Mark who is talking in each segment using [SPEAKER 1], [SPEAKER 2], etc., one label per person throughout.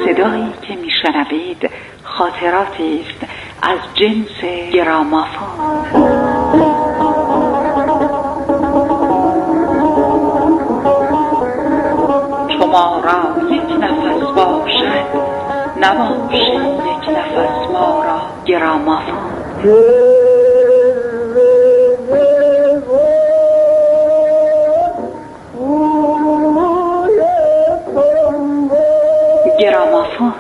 [SPEAKER 1] صدایی که میشنوید خاطراتی است از جنس گرامافون. شما را یک نفس باشد نباشد یک نفس ما را گرامافون. گرامافون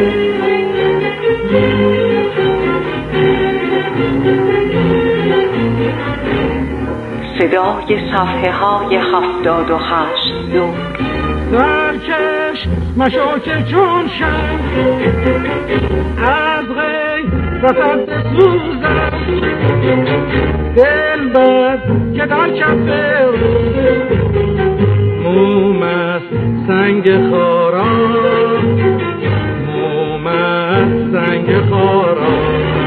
[SPEAKER 1] صدای صفحه های 78 دور.
[SPEAKER 2] درکش مشاک جون شد از غیرتت سوزد دل بر که در کف موم است سنگ خارا موم است سنگ خارا.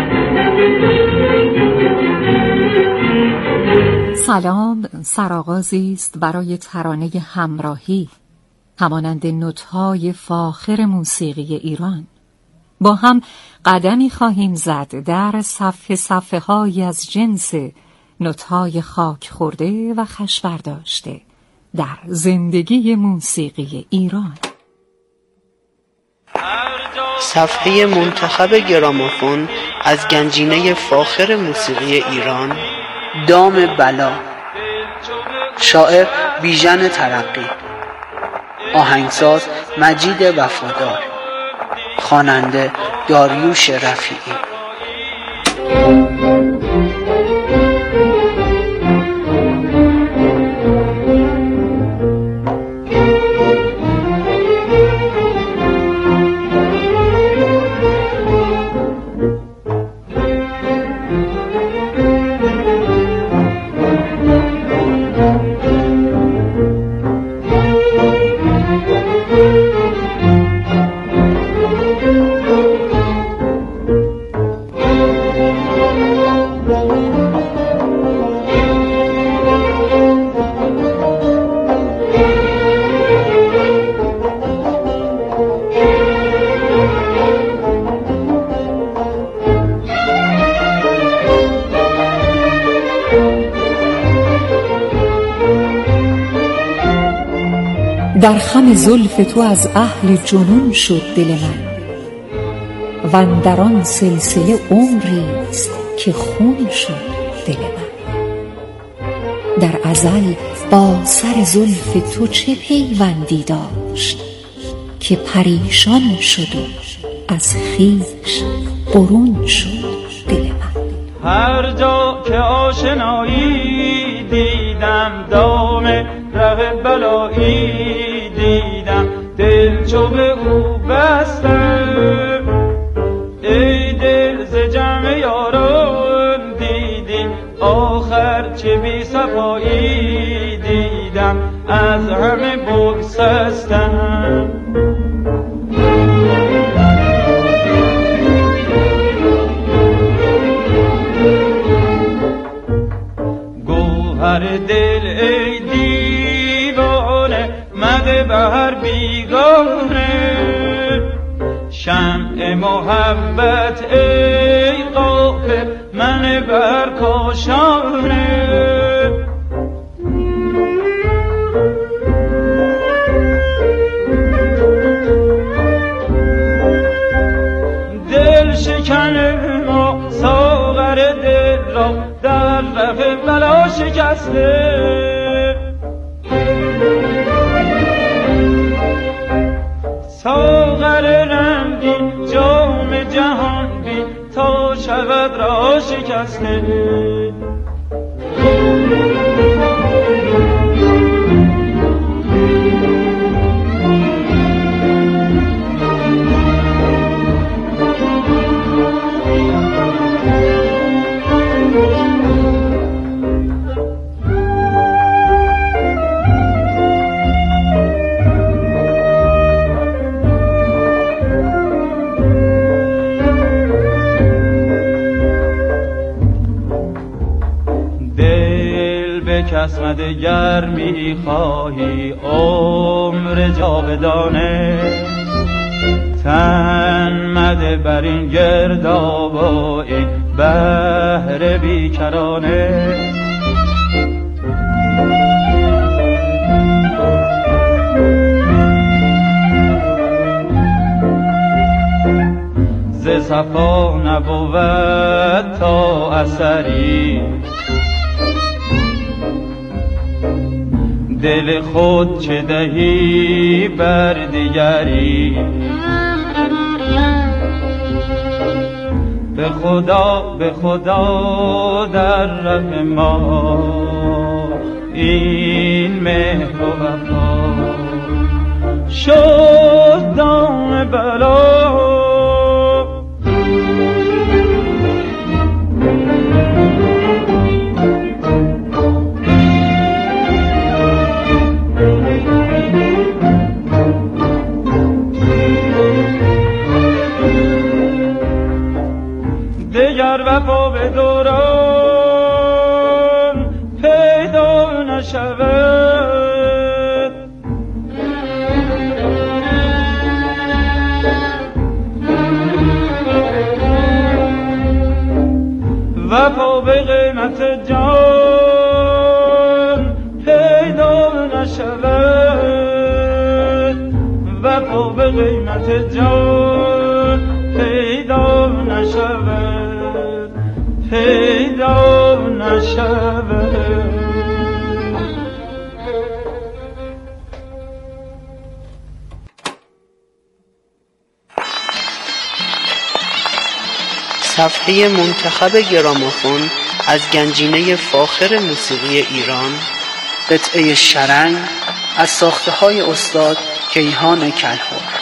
[SPEAKER 3] سلام، سرآغازی است برای ترانه همراهی همانند نوت‌های فاخر موسیقی ایران. با هم قدمی خواهیم زد در صفحه‌هایی از جنس نوت‌های خاک خورده و خوش برداشته در زندگی موسیقی ایران.
[SPEAKER 4] صفحه منتخب گرامافون از گنجینه فاخر موسیقی ایران، دام بلا. شاعر بیژن ترقی، آهنگساز مجید وفادار، خواننده داریوش رفیعی.
[SPEAKER 3] در خم زلف تو از اهل جنون شد دل من و اندر آن سلسله عمریست که خون شد دل من. در ازل با سر زلف تو چه پیوندی داشت که پریشان شد و از خویش برون شد دل من.
[SPEAKER 2] هر جا که آشنایی دیدم دام ره بلایی دیدم دل چو به او بستم ای دل ز جمع یاران دیدیم آخر چه بی صفایی دیدم از همه بگسستم. گوهر دل ای دیوانه مده بهر بیگانه شمع محبت ای غافل من بر کاشانه. دل شکن ما ساغر دل را در ره بلا شکسته ساغر رنگین جام جهان بین تا شود را شکسته. کسمت گر می خواهی عمر جاودانه تن مده بر این گردابا ای بحر بیکرانه. ز صفا نبود تا اثری، دل خود چه دهی بر دیگری. به خدا در ره ما این مهر و وفا شد دام بلا. دگر وفا به دوران پیدا نشود، وفا به قیمت جان پیدا نشود، وفا به قیمت جان پیدا نشود، پیدا نشود.
[SPEAKER 4] صفحه منتخب گرامافون از گنجینه فاخر موسیقی ایران، قطعه شرنگ از ساخته‌های استاد کیهان کلهر.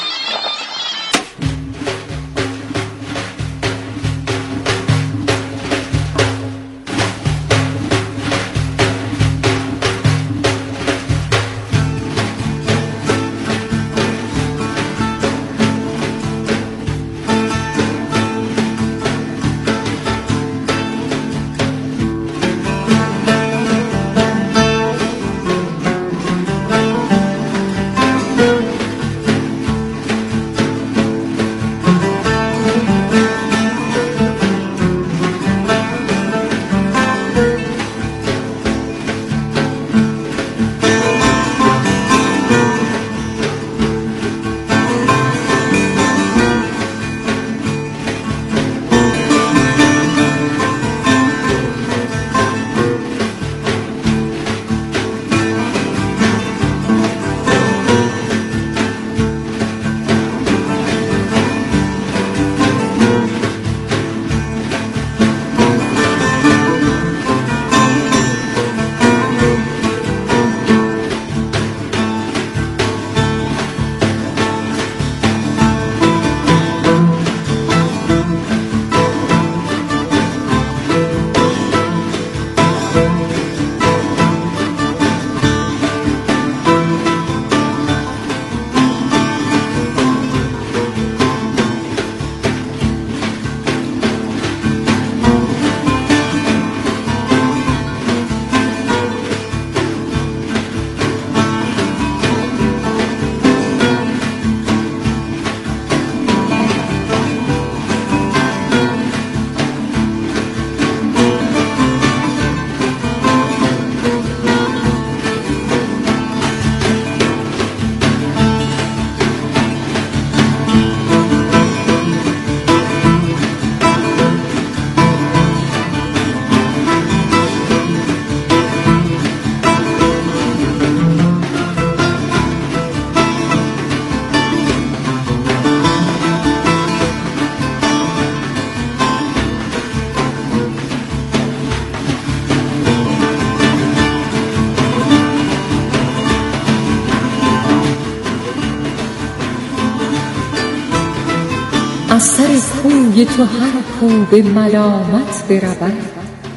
[SPEAKER 3] از سر کوی تو هر کو به ملامت برود،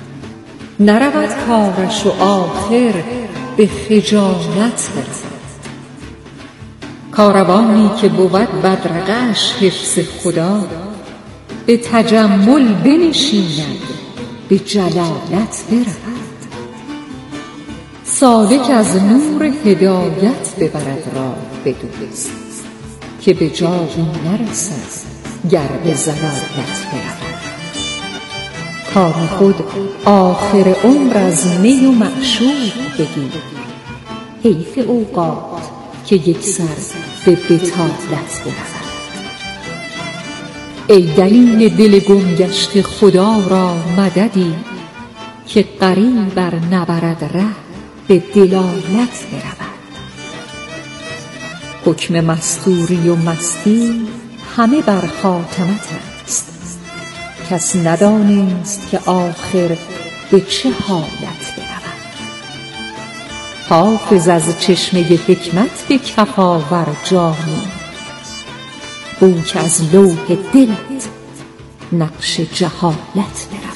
[SPEAKER 3] نرود کارش و آخر به خجالت برود. کاروانی که بود بدرقه‌اش حفظ خدا، به تجمل بنشیند به جلالت برود. سالک از نور هدایت ببرد راه به دوست، که به جایی نرسد گر به ضلالت برود. کار خود آخر عمر از می و معشوق بگیر، حیف اوقات که یک سر به بطالت برود. ای دلیل دل گم گشته خدا را مددی، که غریب بر نبرد ره به دلالت برود. حکم مستوری و مستی همه بر خاتمت است، کس ندانست که آخر به چه حالت برود. حافظ از چشمه حکمت به کف آور جامی، بو که از لوح دلت نقش جهالت برود.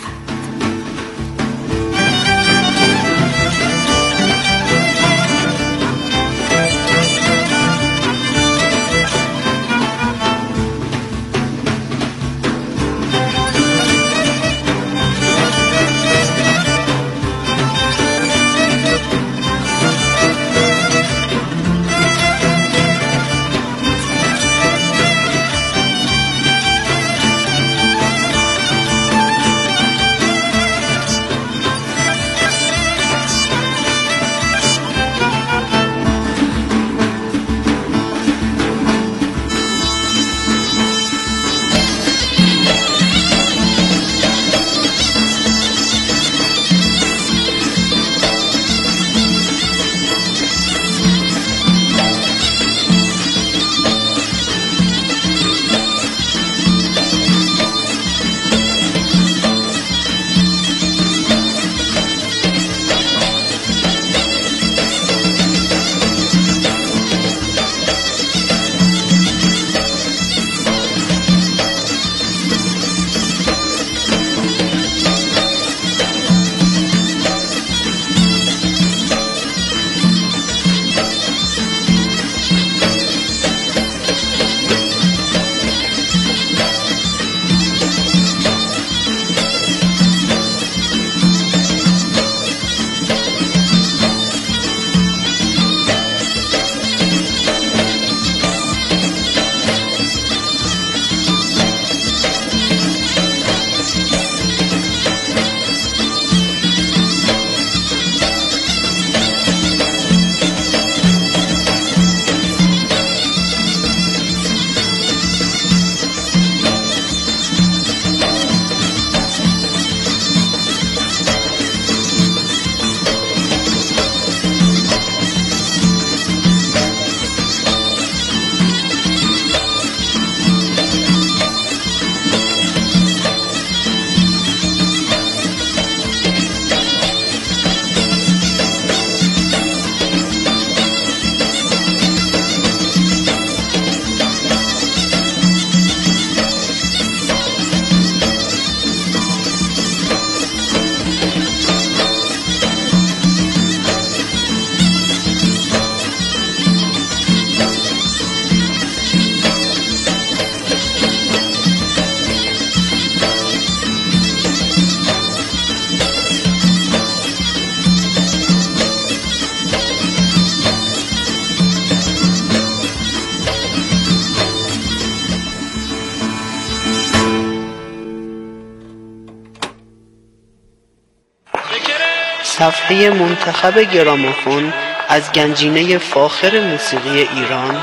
[SPEAKER 4] صفحه منتخب گرامافون از گنجینه فاخر موسیقی ایران.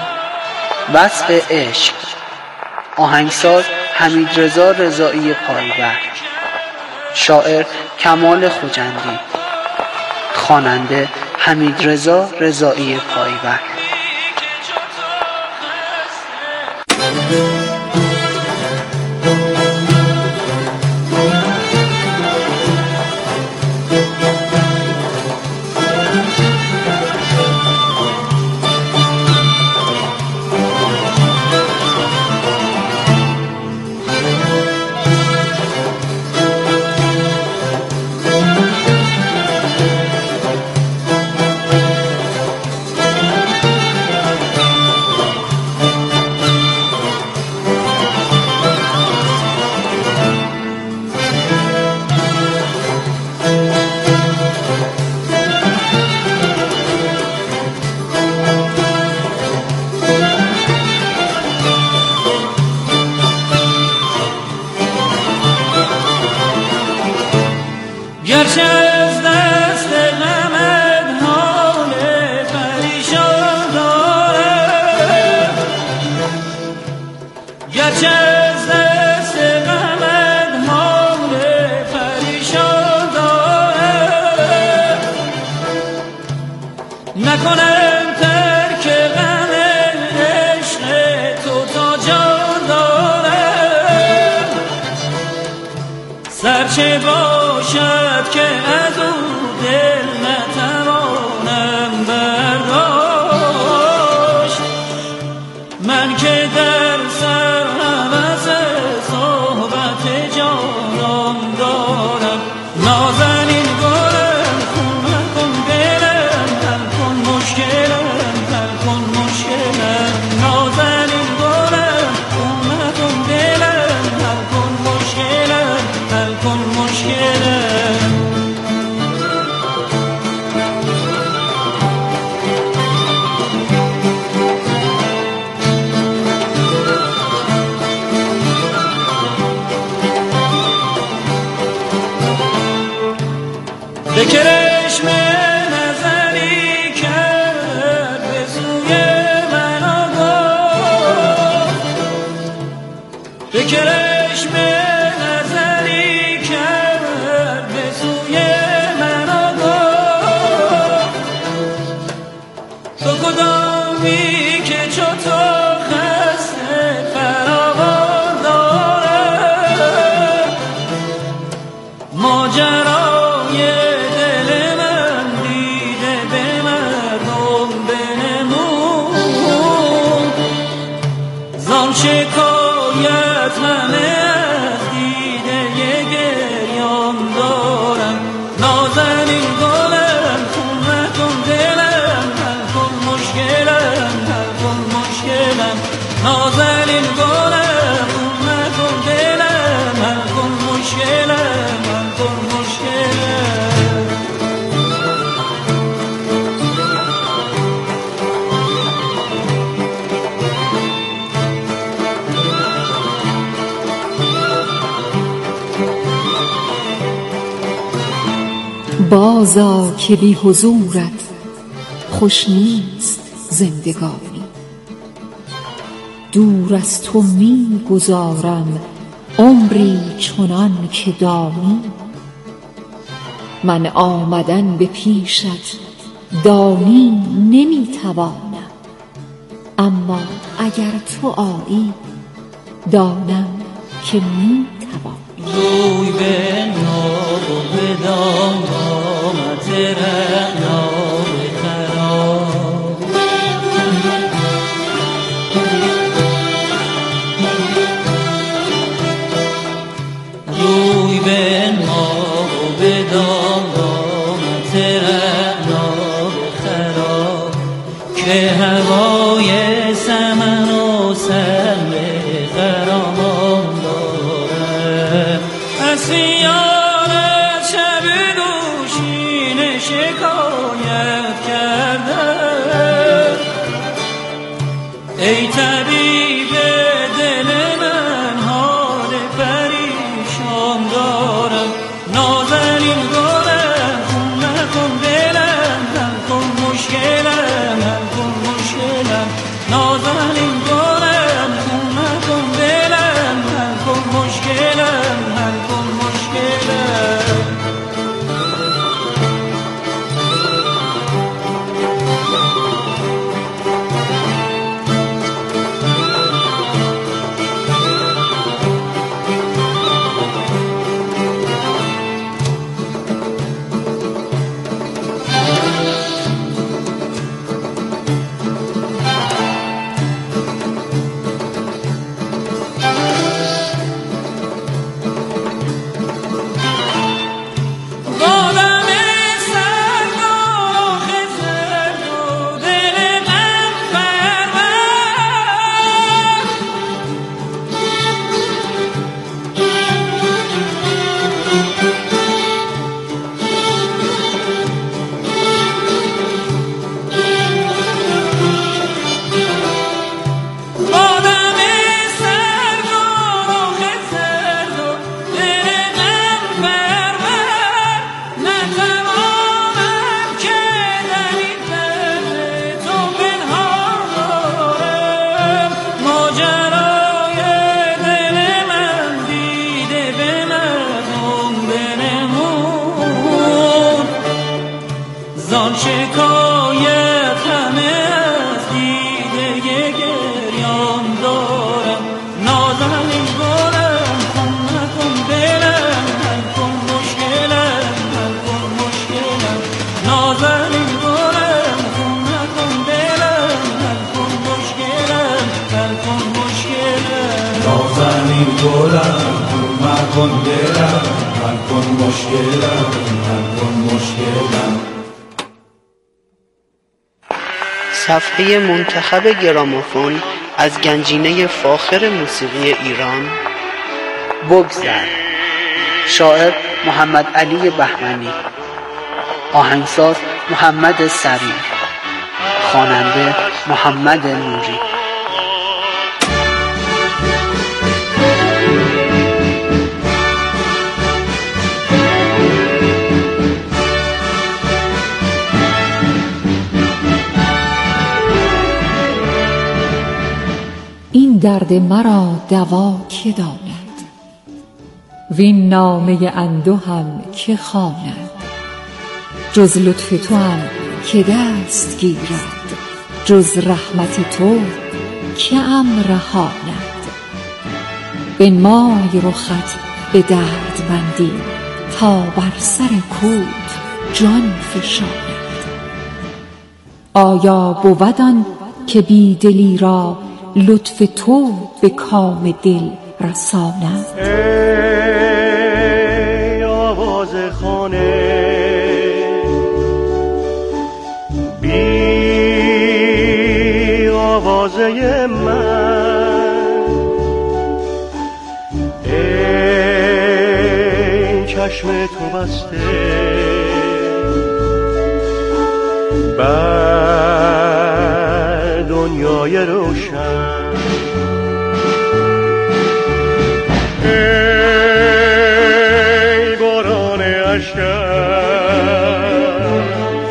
[SPEAKER 4] وصف عشق. آهنگساز حمیدرضا رضایی پایور، شاعر کمال خوجندی، خواننده حمیدرضا رضایی پایور.
[SPEAKER 2] گرچه از دست غمت حال پریشان دارم، گرچه از دست غمت حال پریشان دارم، نکنم ترک غم عشق تو تا جان دارم، سرچه باشد که از او دل نتوانم برداشت، من که در سر هوس صحبت جانان دارم. نازنین گلم خون نکن دلم، حل کن مشکلم، حل کن مشکلم. نازنین گلم خون نکن دلم، حل کن مشکلم، حل کن مشکلم. به کرشم نظری کرد به سوی من آگاه، به کرشم نظری کرد به سوی من آگاه، تو کدامی که چو تو خسته فراوان دارد، ماجرای دل من دیده به مردم بنمود، زان شکایت همه از دیده گریان دارم. نازنین گلم خون نکن دلم، حل کن مشکلم، حل کن مشکلم. نازنین گلم خون نکن دلم، حل کن مشکلم، حل کن مشکلم.
[SPEAKER 3] بازا که بی حضورت خوش نیست زندگانی، دور از تو می گذارم عمری چنان که دانی، من آمدن به پیشت دانی نمی توانم، اما اگر تو آیی دانم که می توانم.
[SPEAKER 2] روی به ناب و به دام آمد رعنا به خراب، روی به ناب و به دام آمد رعنا به خراب، که هوای سمن و سر خرامان داره، از یارت شب دوشین شکایت کرده، ای طبیب دل من حال پریشان دارم. نازنین گلم خون نکن دلم، حل کن مشکلم، حل کن مشکلم. نازنین گلم خون نکن دلم، حل کن مشکلم، حل کن مشکلم.
[SPEAKER 5] امیر گلم مکن دلم حل کن مشکلم حل کن مشکلم.
[SPEAKER 4] صفحه منتخب گرامافون از گنجینه فاخر موسیقی ایران. بگذر. شاعر محمد علی بهمنی. آهنگساز محمد سریع. خواننده محمد نوری.
[SPEAKER 3] این درد مرا دوا که داند، وین نامه اندوهم که خواند. جز لطف تو هم که دست گیرد، جز رحمت تو که ام رهاند. بنمای رخت به دردمندی، تا بر سر کوت جان فشاند. آیا بود آن که بی دلی را، لطف تو به کام دل رساند؟
[SPEAKER 6] ای آواز خانه بی آوازه من، ای چشم تو بسته بر دنیای روشن. ای باران اشکم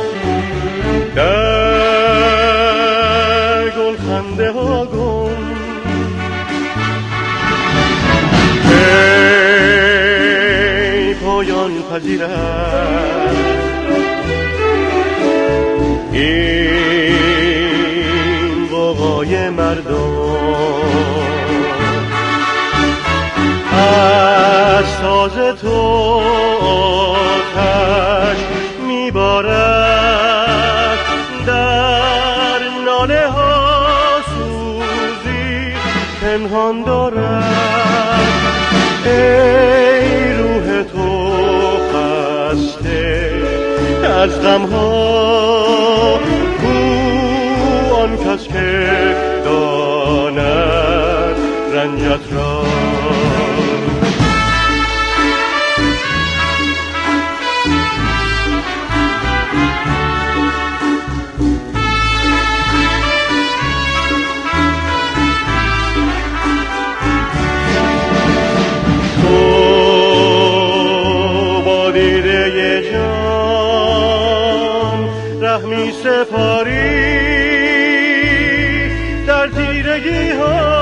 [SPEAKER 6] در گلخنده ها گم، ای پایان پذیرد این وقای مردم. از ساز تو آتش میبارد، در ناله ها سوزی پنهان دارد. ای روح تو خسته از غم ها، کو آن کس که داند رنجت را. می سپاری در تیرگی ها،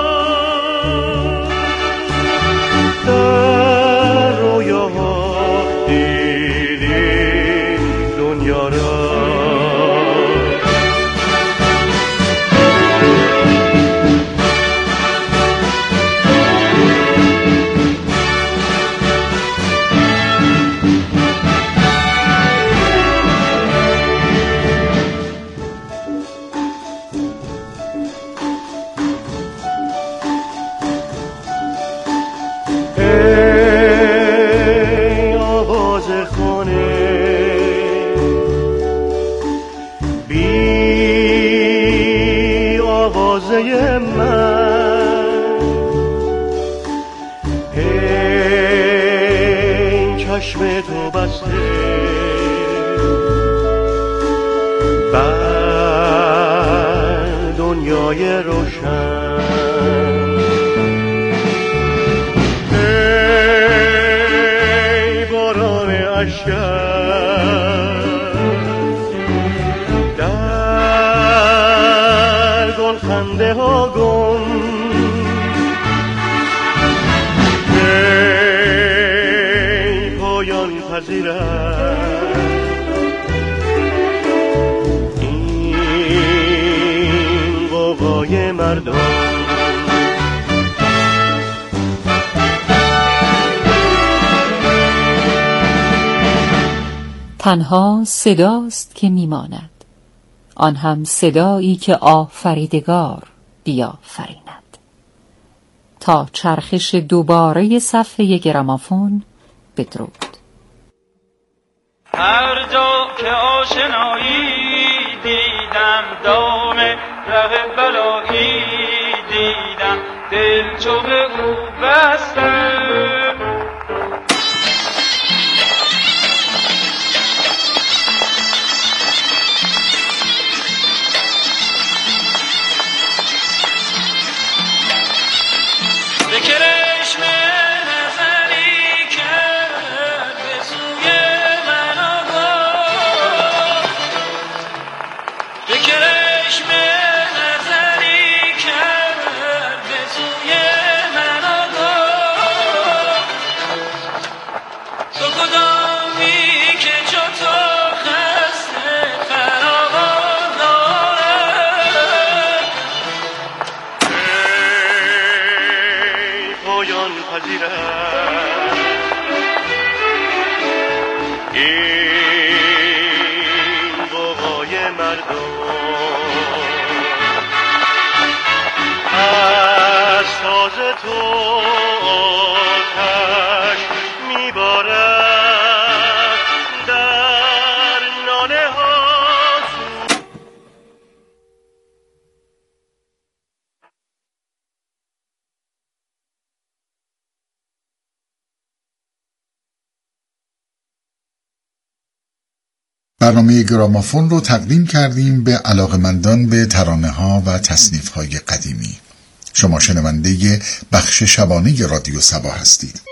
[SPEAKER 6] در رویاها دیدی دنیا را. آوازه من، این چشم تو بسته بر دنیای روشن. ای باران اشکم خنده ها گم، ای پایان پذیرد این غوغای مردم.
[SPEAKER 3] تنها صداست که میماند، آن هم صدایی که آفریدگار بیافریند. تا چرخش دوباره صفحه گرامافون بدرود.
[SPEAKER 2] هر جا که آشنایی دیدم، دام ره بلایی دیدم، دل چو به او بسته. به کرشم نظری کرد به سوی من آگاه، به کرشم نظری کرد به سوی من آگاه. تو کدامی که چو تو خسته فراوان دارد،
[SPEAKER 6] پایان پذیرد این غوغای مردم، از ساز تو آتش میبارد در ناله ها.
[SPEAKER 7] برنامه گرامافون رو تقدیم کردیم به علاقمندان به ترانه‌ها و تصنیف‌های قدیمی. شما شنونده بخش شبانه رادیو صبا هستید.